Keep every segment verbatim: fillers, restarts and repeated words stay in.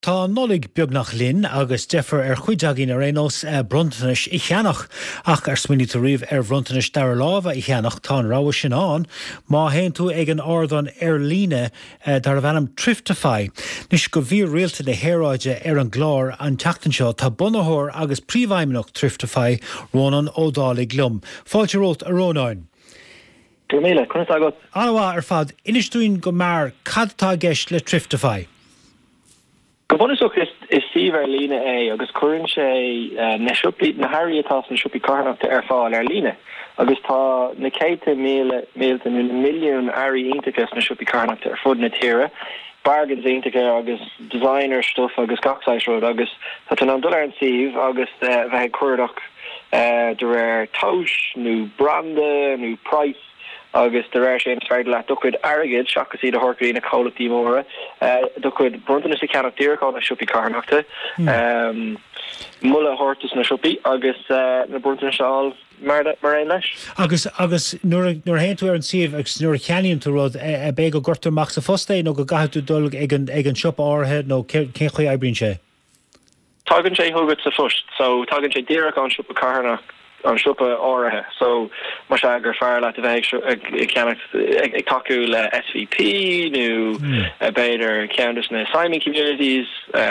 Tá nolig beagnach linn agus defer ar chuidagin ar énos uh, brontanis I cheannach ach ar smini to riomh ar brontanis dar láva I cheannach tá ráha sin an má hen tú ag an ordan ar líne uh, dar bhanam Triftify. Nis go bhí réalta na héráide ar an glár an teachtan seo tá bunathór agus príomhhaimimeach Triftify rónan ódálig glum. Fáilte rót a rónáin. Gomíle, chun agat. Anha ar fad, inistúin go mar cadtá geist le Triftify. Gobonusach is is Steve ar lína é agus chuann sé na siúpi na Harry atá na siúpi carnachta ar fáil ar lína agus tá na céite míle mílte na milliún airí iontas na siúpi carnachta ar fud na tíre bargains iontacha agus designer stuff agus gachsáis road agus tá an an dul ar an Steve agus bheit cuairdeach de réir tois nó branda nó price agus de réir sé an le docuid agad seachas iad a horcaí na cholatí móra docuid brontanas a ceannach díraá na siúpi carnachta mulla hortas na siúpi agus na brontanas seáil mar mar leis. Agus agus nuair héin tú ar an siomh agus nuair cheannaíonn tú rud a bé go gortarach sa fostéin nó go gaithú dul ag an ag an siop áthe nó cé chuí eibríonn sé. Tágann sé thugad sa fust, so tágann sé díraach an siúpa carnach an siúpa áirithe, so mar se gur fear le a bheith ag taú le S V P nó beidir ceantas na Simon communities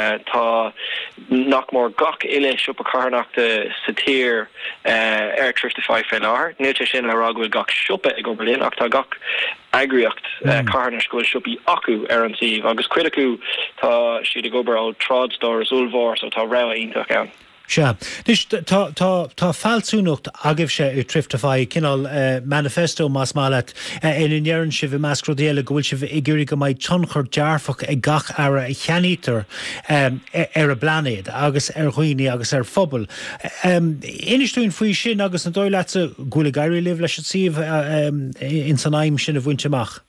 tá nach mór gach ile siúpa carnachta sa tír ar Triftify fé láthir, níte sin le rághfuil gach siúpa ag Oberlin ach tá gach agriocht carna scoil siúpi acu ar an Steve agus cuid acu tá siad ag obair ó trád stores ulmhór so tá rá ionach ann. Se. Nis tá tá tá fáilsúnacht agah sé i Triftify cinál uh, manifesto más málat uh, in inéann si bh mascrodéile go bhfuil si bh igurí go mbeidh tionchar dearfach ag gach ara i cheannítar um, ar a blanéad agus ar chuoine agus ar phobal. Um, Inistúin faoi sin agus an dóilete gúla gairí libh leis siomh uh, um, in san aim sin a bhaintteach.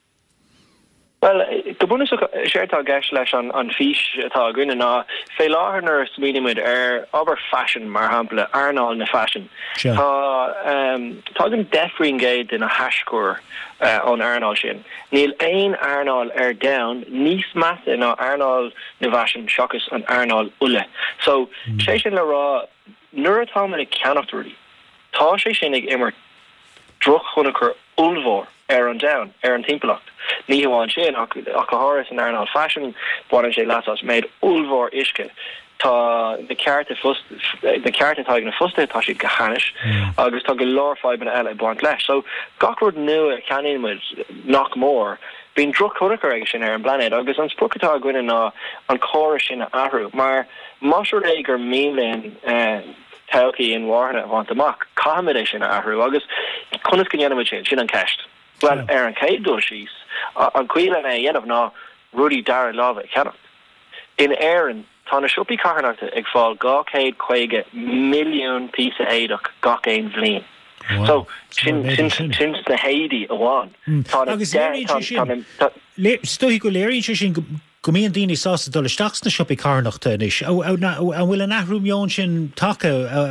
Well, go bunus séirtá gceist leis an an fís atá gine ná fé láthair smíimiid ar aber fashion mar hampla arnáil na fashion. Sure. Tá um, tá an defrion géid in a hascúr uh, an arnáil sin. Níl éon arnáil ar down níos massa ná arnáil na fashion seachas an arnáil uile. So mm. sé sin le rá nuair atá man ag ceannachtarí. Tá sé sin ag immer droch chunachar ulmhór ar an down, ar an timpplacht. Ní hamháin sin ach a háras an arnáil fashion buan sé letas méid ulmhór isce. Tá na cearta fust na cearta tá na fusta tá siad go chanis agus tá go leor fáib na eile buant leis. So gachród nua a ceannaímuid nach mór bín droch chunachar aige sin ar an blanéad agus an spruchatá gine ná an chóras sin a ahrú, mar masúr é gur mílinn tauki in warna want amach comedy sin ahrú agus chunas go dhéanamid sin sin an ceist. Well, ar an céad dul síos an cuiile é dhéanamh ná Rudy Dara lábh ceannacht. In éan tá na siúpi carnachta ag fáil gá céad chuige milliún písa éadach gach éon bhliain. So sin sin sin na Haiti a bháin. Agus stoí go léiríonn sé sin go míon daoine sásta dul isteach na siúpi carnachta inis a bhfuil an ahrúmheáin sin take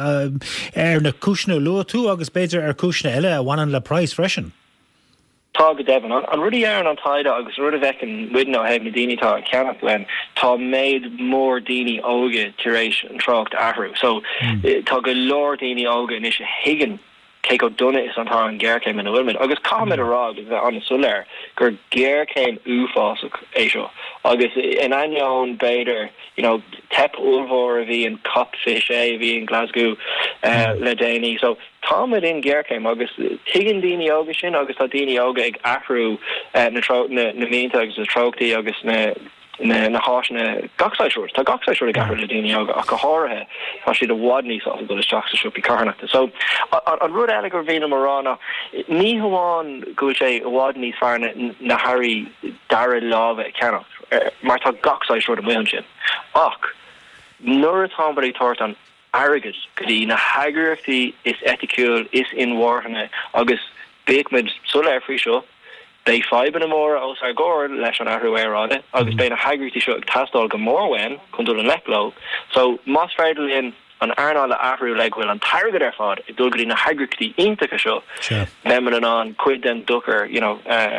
ar na cisna lua tú agus beidir ar cisna eile a bhhanan le price freisin. Tá go Devon an rudi ar an taide agus rud a bheicin widna heag na daoine tá ceannach len tá méid mór daoine óga tiréis an trácht ahrú. So mm. tá go leor daoine óga in is a higgin cé go duna is antá an ggéircéim in a bhfuilmid. Agus cáid a rá agus bheith an na suléir gur ggéircéim úfásach é seo. Agus in aon beidir, you know, tep ulmhór a bhí an cupfish é a bhí in Glasgow uh, le déine. So táid in ggéircéim agus tuigeann daoine óga sin agus tá daoine óga ag ahrú uh, na tro na na mínta agus na trochtaí agus na na na háisna gachsáisiúir. Tá gachsáisiúir ag ahrú le daoine óga ach go háirithe tá siad a bhád níos á go isteach sa siúpi carnachta. So an rud eile gur bhína marrána ní hamháin go sé bhád níos fearna na Harry Dara lábh ceannach mar tá gachsáisiúir a mhuihann sin. Ach nuair atá barí tart an agad go dtí na hagaireachtaí is etiiciúil is inmhórthanna agus béicmid sulla faoi seo bé faiban amór os ar gcóir leis an ahrú éráide agus bé na hagaireachtaí seo ag tastáil go mórhain chun dul an leplo. So más féidirlíonn an arnáil a ahrú le bhfuil an targad ar fád i dul go dtí na hagaireachtaí iontacha seo. Lemon an cuid den duchar, you know, um,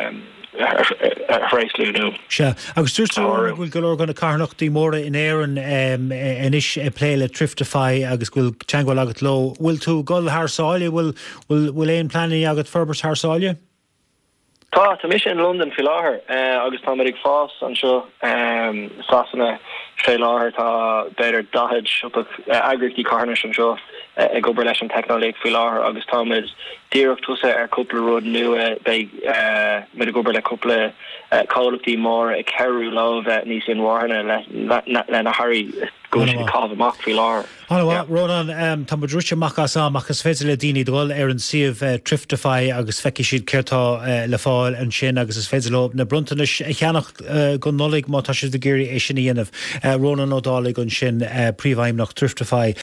rééislú nó. Se agus dúirtar bhfuil go gona carnachtaí móra in éan inis pléile Triftify agus bhfuil teangáil agat lo. Bhfuil tú gol thsáile bhfuil bhfuil éon plannaí agat ferbert thsáile? Tá tá mis in London fi láthair agus tá ag fás an seo sasanna sé láthair tá beidir daid agrití carne an seo ag gobar leis an technoléig fi láthair agus tá mid díireach tusa ar cúpla rud nua mid a gobar le cúpla cáilachtaí mór ag ceirú láh níos in bhharna le na Harry go sin cáh amach fi láthair. Anna Ronan tá drúte machchas amachchas féidir le daoine dul ar an siomh Triftify agus feici siad ceirtá le fáil an sin agus is féidir le na bruntanis cheannach go nolig má tá si de géirí é sin dhéanamh Ronan O'Dálaigh an sin príomhhaimnach Triftify.